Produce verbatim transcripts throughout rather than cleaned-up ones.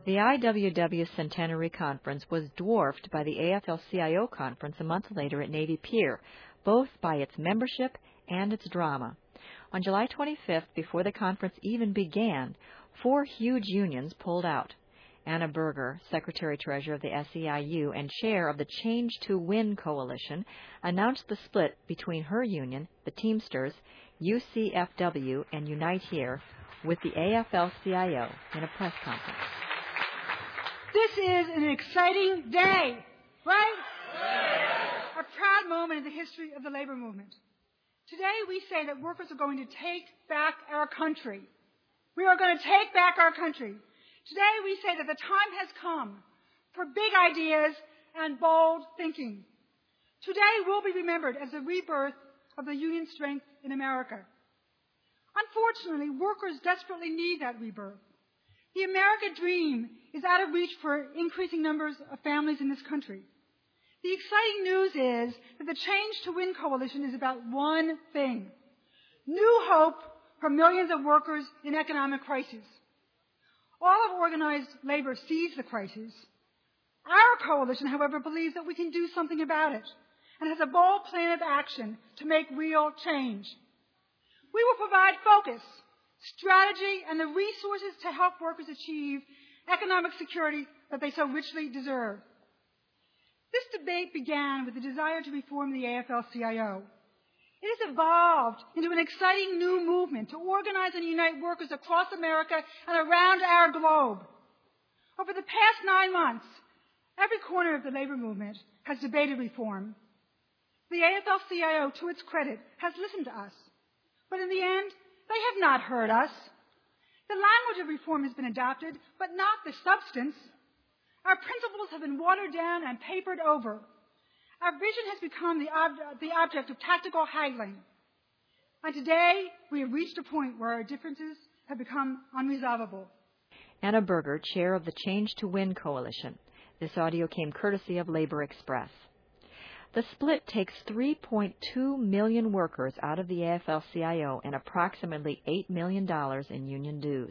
The I W W Centenary Conference was dwarfed by the A F L C I O Conference a month later at Navy Pier, both by its membership and its drama. On July twenty-fifth, before the conference even began, four huge unions pulled out. Anna Berger, Secretary-Treasurer of the S E I U and chair of the Change to Win Coalition, announced the split between her union, the Teamsters, U C F W, and Unite Here, with the A F L C I O in a press conference. This is an exciting day, right? Yeah. A proud moment in the history of the labor movement. Today we say that workers are going to take back our country. We are going to take back our country. Today we say that the time has come for big ideas and bold thinking. Today will be remembered as the rebirth of the union strength in America. Unfortunately, workers desperately need that rebirth. The American dream is out of reach for increasing numbers of families in this country. The exciting news is that the Change to Win Coalition is about one thing: new hope for millions of workers in economic crisis. All of organized labor sees the crisis. Our coalition, however, believes that we can do something about it and has a bold plan of action to make real change. We will provide focus, strategy, and the resources to help workers achieve economic security that they so richly deserve. This debate began with the desire to reform the A F L C I O. It has evolved into an exciting new movement to organize and unite workers across America and around our globe. Over the past nine months, every corner of the labor movement has debated reform. The A F L C I O, to its credit, has listened to us. But in the end, they have not heard us. The language of reform has been adopted, but not the substance. Our principles have been watered down and papered over. Our vision has become the, ob- the object of tactical haggling. And today, we have reached a point where our differences have become unresolvable. Anna Berger, chair of the Change to Win Coalition. This audio came courtesy of Labor Express. The split takes three point two million workers out of the A F L C I O and approximately eight million dollars in union dues.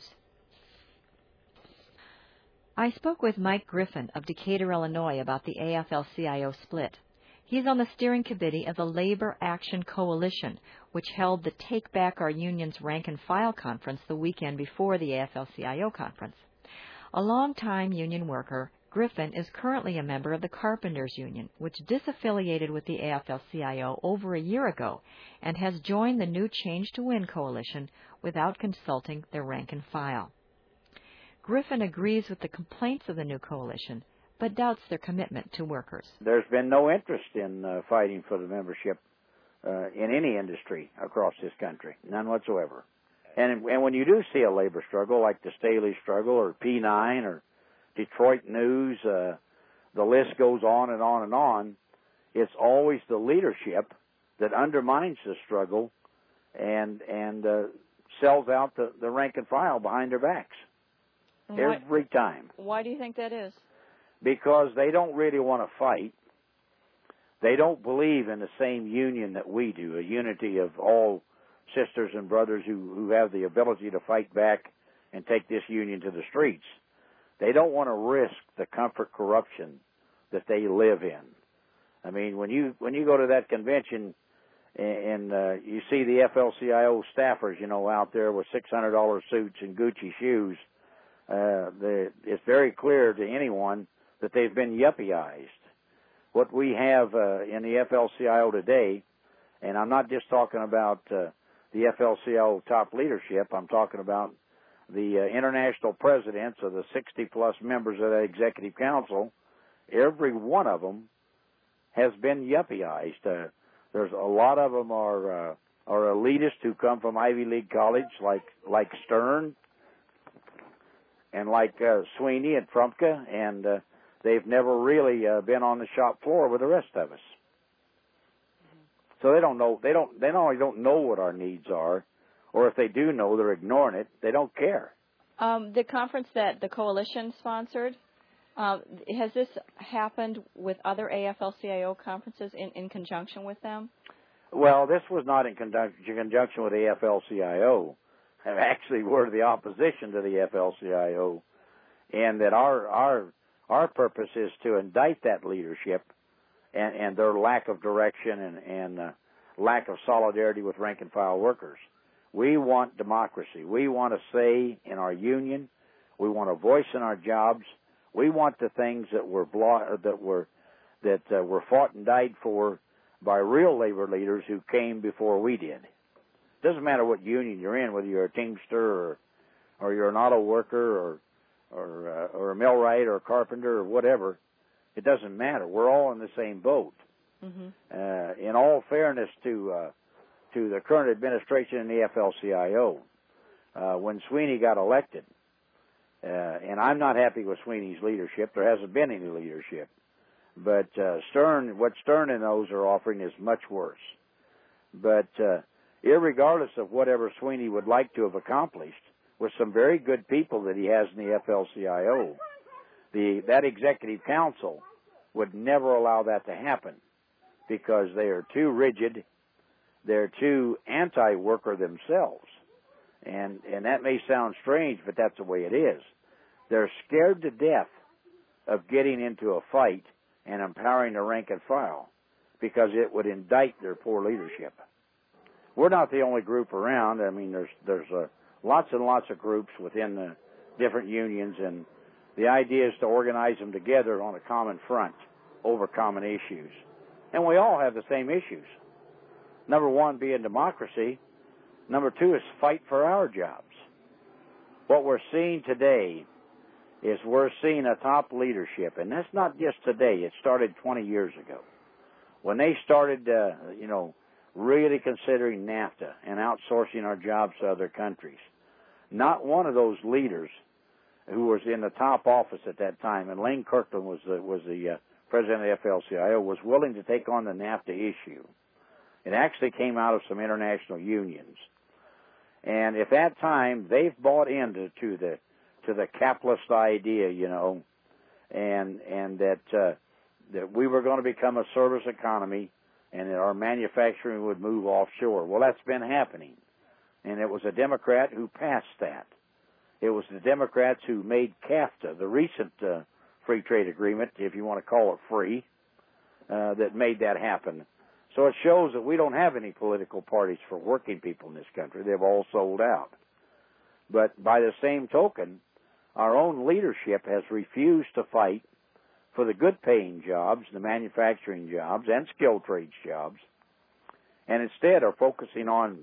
I spoke with Mike Griffin of Decatur, Illinois, about the A F L C I O split. He's on the steering committee of the Labor Action Coalition, which held the Take Back Our Unions Rank and File conference the weekend before the A F L C I O conference. A longtime union worker, Griffin is currently a member of the Carpenters Union, which disaffiliated with the A F L C I O over a year ago and has joined the new Change to Win coalition without consulting their rank and file. Griffin agrees with the complaints of the new coalition, but doubts their commitment to workers. There's been no interest in uh, fighting for the membership uh, in any industry across this country, none whatsoever. And, and when you do see a labor struggle like the Staley struggle or P nine or Detroit News, uh, the list goes on and on and on, it's always the leadership that undermines the struggle and and uh, sells out the, the rank and file behind their backs. Why, every time. Why do you think that is? Because they don't really want to fight. They don't believe in the same union that we do, a unity of all sisters and brothers who, who have the ability to fight back and take this union to the streets. They don't want to risk the comfort corruption that they live in. I mean, when you when you go to that convention and, and uh, you see the F L C I O staffers, you know, out there with six hundred dollar suits and Gucci shoes, uh, it's very clear to anyone that they've been yuppieized. What we have uh, in the F L C I O today, and I'm not just talking about uh, the F L C I O top leadership, I'm talking about the uh, international presidents of the sixty plus members of that executive council. Every one of them has been yuppieized. Uh, there's a lot of them are uh, are elitists who come from Ivy League college, like like Stern and like uh, Sweeney and Frumka, and uh, they've never really uh, been on the shop floor with the rest of us. So they don't know. They don't. They not only don't know what our needs are, or if they do know, they're ignoring it. They don't care. Um, the conference that the coalition sponsored, uh, has this happened with other A F L C I O conferences in, in conjunction with them? Well, this was not in conjunction with the F L C I O. Actually, we're the opposition to the F L C I O and that our our our purpose is to indict that leadership and, and their lack of direction and, and uh, lack of solidarity with rank and file workers. We want democracy. We want a say in our union. We want a voice in our jobs. We want the things that were blo- that were that uh, were fought and died for by real labor leaders who came before we did. Doesn't matter what union you're in, whether you're a Teamster or or you're an auto worker or or uh, or a millwright or a carpenter or whatever. It doesn't matter. We're all in the same boat. Mm-hmm. Uh, in all fairness to uh, to the current administration in the A F L C I O, uh, when Sweeney got elected, uh, and I'm not happy with Sweeney's leadership. There hasn't been any leadership. But uh, Stern, what Stern and those are offering is much worse. But uh, irregardless of whatever Sweeney would like to have accomplished, with some very good people that he has in the A F L C I O, the that executive council would never allow that to happen because they are too rigid, they're too anti-worker themselves. And, and that may sound strange, but that's the way it is. They're scared to death of getting into a fight and empowering the rank and file because it would indict their poor leadership. We're not the only group around. I mean, there's there's uh, lots and lots of groups within the different unions, and the idea is to organize them together on a common front over common issues. And we all have the same issues. Number one being democracy. Number two is fight for our jobs. What we're seeing today is we're seeing a top leadership, and that's not just today. It started twenty years ago when they started, uh, you know, really considering NAFTA and outsourcing our jobs to other countries. Not one of those leaders who was in the top office at that time, and Lane Kirkland was the, was the uh, president of the A F L C I O, was willing to take on the NAFTA issue. It actually came out of some international unions. And at that time, they've bought into to the to the capitalist idea, you know, and and that uh, that we were going to become a service economy and that our manufacturing would move offshore. Well, that's been happening. And it was a Democrat who passed that. It was the Democrats who made CAFTA, the recent uh, free trade agreement, if you want to call it free, uh, that made that happen. So it shows that we don't have any political parties for working people in this country. They've all sold out. But by the same token, our own leadership has refused to fight for the good-paying jobs, the manufacturing jobs, and skilled trades jobs, and instead are focusing on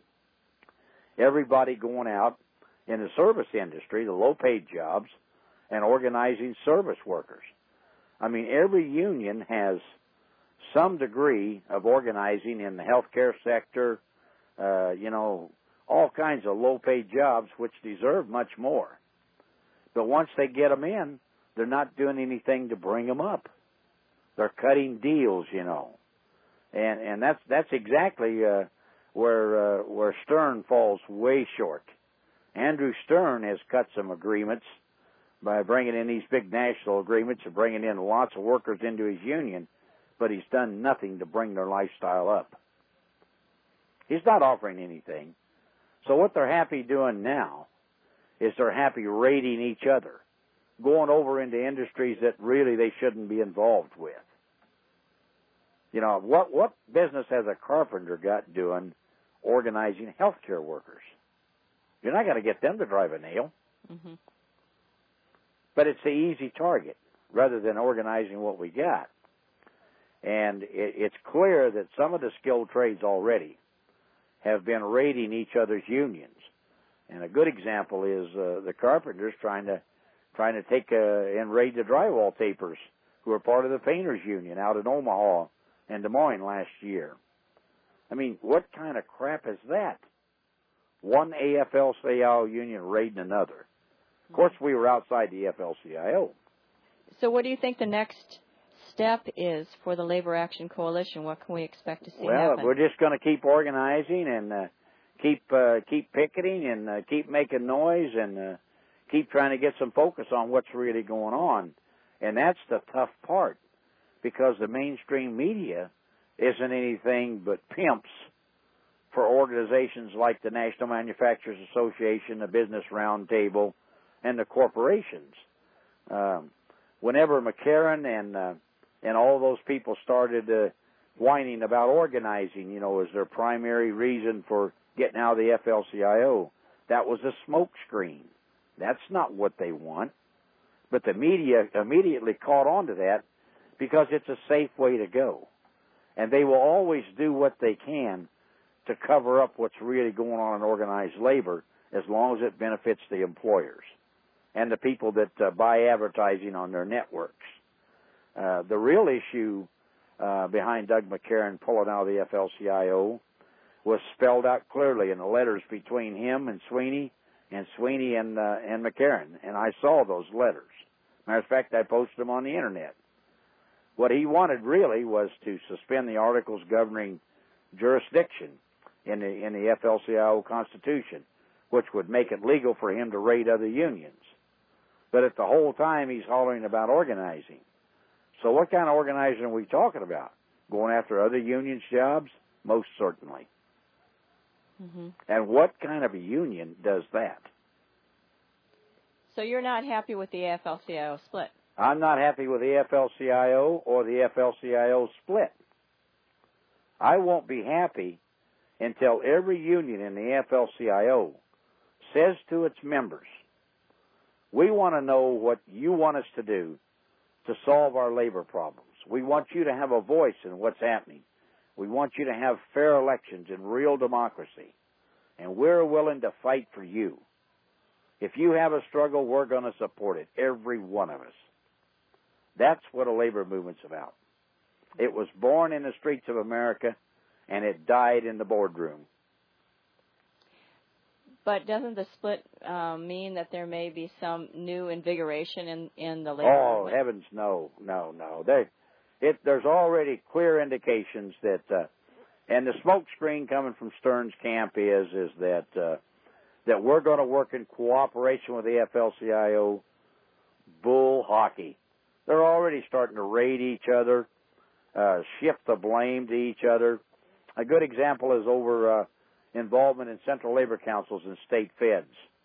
everybody going out in the service industry, the low-paid jobs, and organizing service workers. I mean, every union has some degree of organizing in the healthcare sector, uh, you know, all kinds of low-paid jobs which deserve much more. But once they get them in, they're not doing anything to bring them up. They're cutting deals, you know, and and that's that's exactly uh, where uh, where Stern falls way short. Andrew Stern has cut some agreements by bringing in these big national agreements and bringing in lots of workers into his union, but he's done nothing to bring their lifestyle up. He's not offering anything. So what they're happy doing now is they're happy raiding each other, going over into industries that really they shouldn't be involved with. You know, what what business has a carpenter got doing organizing healthcare workers? You're not going to get them to drive a nail. Mm-hmm. But it's the easy target rather than organizing what we got. And it, it's clear that some of the skilled trades already have been raiding each other's unions. And a good example is uh, the carpenters trying to trying to take uh, and raid the drywall tapers who are part of the painters union out in Omaha and Des Moines last year. I mean, what kind of crap is that? One A F L C I O union raiding another. Of course, we were outside the A F L C I O. So what do you think the next step is for the Labor Action Coalition? What can we expect to see well, happen? Well, we're just going to keep organizing and uh, keep uh, keep picketing and uh, keep making noise and uh, keep trying to get some focus on what's really going on. And that's the tough part, because the mainstream media isn't anything but pimps for organizations like the National Manufacturers Association, the Business Roundtable, and the corporations. Um, whenever McCarran and uh, and all those people started uh, whining about organizing, you know, as their primary reason for getting out of the F L C I O, that was a smoke screen. That's not what they want. But the media immediately caught on to that because it's a safe way to go. And they will always do what they can to cover up what's really going on in organized labor as long as it benefits the employers and the people that uh, buy advertising on their networks. Uh, the real issue uh, behind Doug McCarran pulling out of the F L C I O was spelled out clearly in the letters between him and Sweeney and Sweeney and, uh, and McCarran, and I saw those letters. Matter of fact, I posted them on the Internet. What he wanted really was to suspend the articles governing jurisdiction in the, in the F L C I O Constitution, which would make it legal for him to raid other unions. But at the whole time, he's hollering about organizing. So what kind of organizing are we talking about? Going after other unions' jobs? Most certainly. Mm-hmm. And what kind of a union does that? So you're not happy with the F L C I O split? I'm not happy with the F L C I O or the F L C I O split. I won't be happy until every union in the F L C I O says to its members, we want to know what you want us to do to solve our labor problems. We want you to have a voice in what's happening. We want you to have fair elections and real democracy. And we're willing to fight for you. If you have a struggle, we're going to support it, every one of us. That's what a labor movement's about. It was born in the streets of America, and it died in the boardroom. But doesn't the split um, mean that there may be some new invigoration in, in the labor Oh, movement? heavens, no, no, no. They, it, there's already clear indications that, uh, and the smoke screen coming from Stern's camp is, is that, uh, that we're going to work in cooperation with the F L C I O. Bull hockey. They're already starting to raid each other, uh, shift the blame to each other. A good example is over uh, involvement in central labor councils and state feds.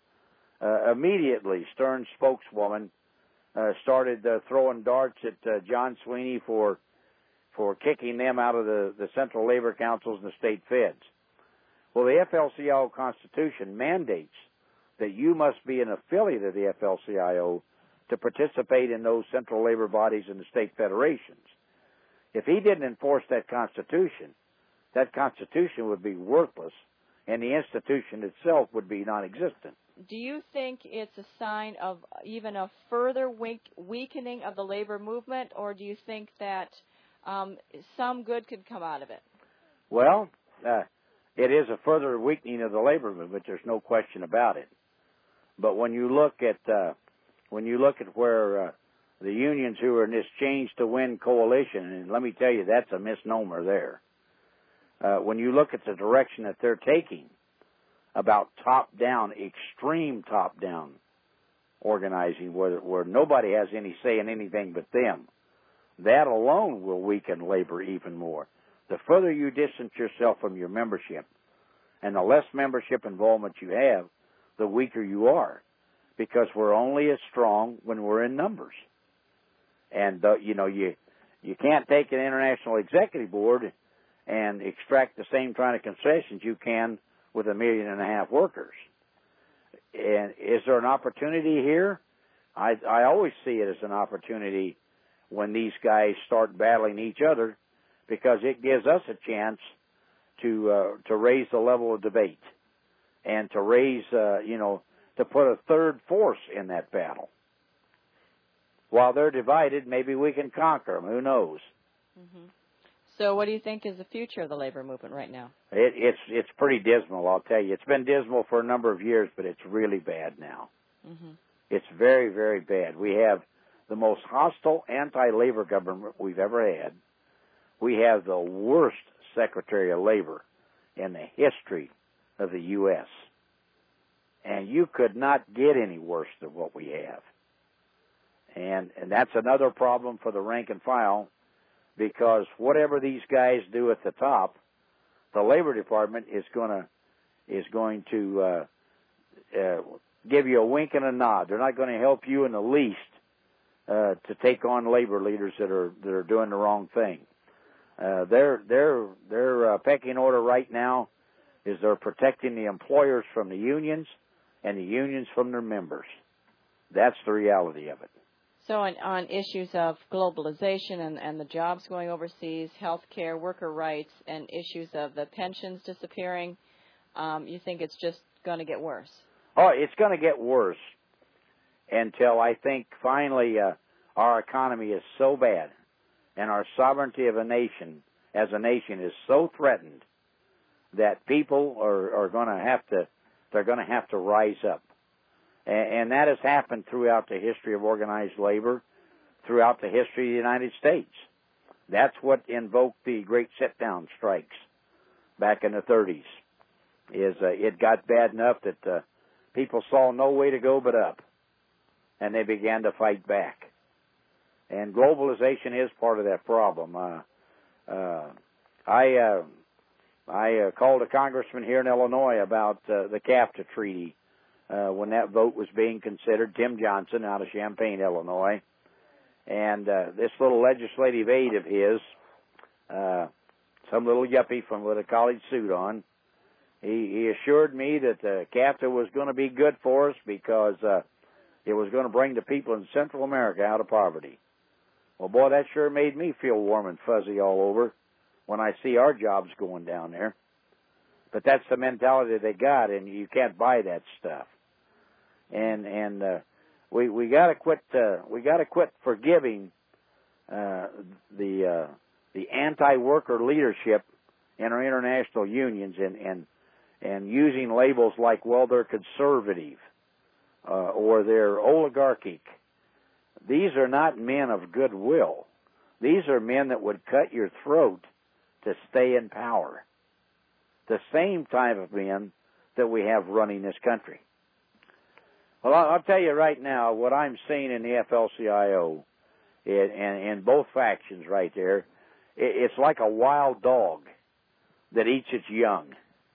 Uh, immediately, Stern's spokeswoman uh, started uh, throwing darts at uh, John Sweeney for for kicking them out of the, the central labor councils and the state feds. Well, the F L C I O Constitution mandates that you must be an affiliate of the F L C I O to participate in those central labor bodies and the state federations. If he didn't enforce that Constitution, that Constitution would be worthless, and the institution itself would be non-existent. Do you think it's a sign of even a further weakening of the labor movement, or do you think that um, some good could come out of it? Well, uh, it is a further weakening of the labor movement. There's no question about it. But when you look at uh, when you look at where uh, the unions who are in this Change to Win coalition, and let me tell you, that's a misnomer there. Uh, when you look at the direction that they're taking about top-down, extreme top-down organizing, where, where nobody has any say in anything but them, that alone will weaken labor even more. The further you distance yourself from your membership, and the less membership involvement you have, the weaker you are, because we're only as strong when we're in numbers. And, uh, you know, you you can't take an international executive board and extract the same kind of concessions you can with a million and a half workers. And is there an opportunity here? I, I always see it as an opportunity when these guys start battling each other, because it gives us a chance to uh, to raise the level of debate and to raise, uh, you know, to put a third force in that battle. While they're divided, maybe we can conquer them. Who knows? Mm-hmm. So what do you think is the future of the labor movement right now? It, it's it's pretty dismal, I'll tell you. It's been dismal for a number of years, but it's really bad now. Mm-hmm. It's very, very bad. We have the most hostile anti-labor government we've ever had. We have the worst Secretary of Labor in the history of the U S And you could not get any worse than what we have. And and that's another problem for the rank and file, because whatever these guys do at the top, the Labor Department is going to is going to uh, uh, give you a wink and a nod. They're not going to help you in the least uh, to take on labor leaders that are that are doing the wrong thing. Uh, their their their uh, pecking order right now is they're protecting the employers from the unions and the unions from their members. That's the reality of it. So on, on issues of globalization and, and the jobs going overseas, health care, worker rights, and issues of the pensions disappearing, um, you think it's just going to get worse? Oh, it's going to get worse until I think finally uh, our economy is so bad and our sovereignty of a nation as a nation is so threatened that people are, are going to have to, they're going to have to rise up. And that has happened throughout the history of organized labor, throughout the history of the United States. That's what invoked the great sit-down strikes back in the thirties. Is uh, it got bad enough that uh, people saw no way to go but up, and they began to fight back. And globalization is part of that problem. Uh, uh, I uh, I uh, called a congressman here in Illinois about uh, the CAFTA treaty. Uh, when that vote was being considered, Tim Johnson out of Champaign, Illinois. And uh, this little legislative aide of his, uh, some little yuppie from with a college suit on, he, he assured me that uh, CAFTA was going to be good for us because uh, it was going to bring the people in Central America out of poverty. Well, boy, that sure made me feel warm and fuzzy all over when I see our jobs going down there. But that's the mentality they got, and you can't buy that stuff. And and uh, we we got to quit uh, we got to quit forgiving uh, the uh, the anti-worker leadership in our international unions and and and using labels like, well, they're conservative uh, or they're oligarchic. These are not men of goodwill. These are men that would cut your throat to stay in power. The same type of men that we have running this country. Well, I'll tell you right now what I'm seeing in the F L C I O, and in both factions right there, it's like a wild dog that eats its young,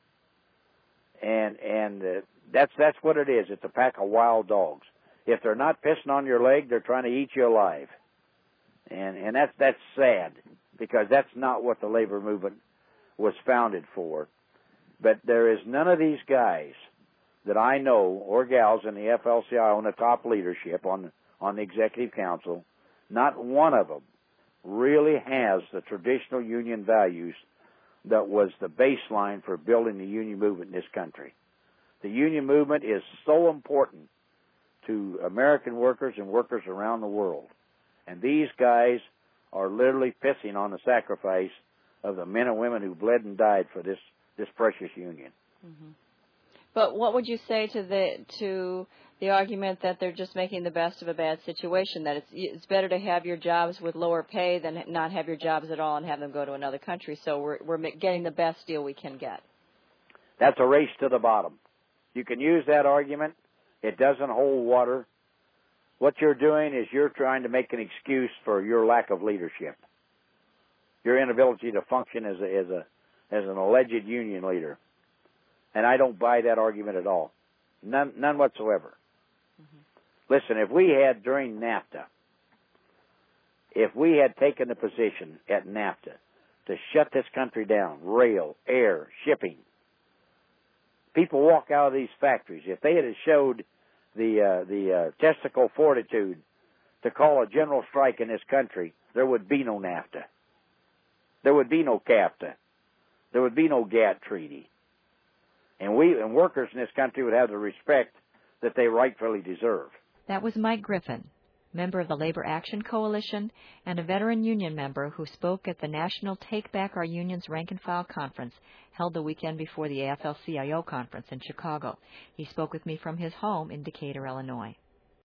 and and uh, that's that's what it is. It's a pack of wild dogs. If they're not pissing on your leg, they're trying to eat you alive, and and that's that's sad because that's not what the labor movement was founded for. But there is none of these guys that I know or gals in the F L C I O in the top leadership on on the executive council, not one of them really has the traditional union values that was the baseline for building the union movement in this country. The union movement is so important to American workers and workers around the world. And these guys are literally pissing on the sacrifice of the men and women who bled and died for this this precious union. Mm-hmm. But what would you say to the to the argument that they're just making the best of a bad situation, that it's it's better to have your jobs with lower pay than not have your jobs at all and have them go to another country, so we're we're getting the best deal we can get? That's a race to the bottom. You can use that argument. It doesn't hold water. What you're doing is you're trying to make an excuse for your lack of leadership, your inability to function as a, as a as an alleged union leader. And I don't buy that argument at all. None, none whatsoever. Mm-hmm. Listen, if we had during NAFTA, if we had taken the position at NAFTA to shut this country down, rail, air, shipping, people walk out of these factories. If they had showed the uh, the uh, testicle fortitude to call a general strike in this country, there would be no NAFTA. There would be no CAFTA. There would be no GATT treaty. And we and workers in this country would have the respect that they rightfully deserve. That was Mike Griffin, member of the Labor Action Coalition and a veteran union member who spoke at the National Take Back Our Unions Rank and File Conference held the weekend before the A F L C I O conference in Chicago. He spoke with me from his home in Decatur, Illinois.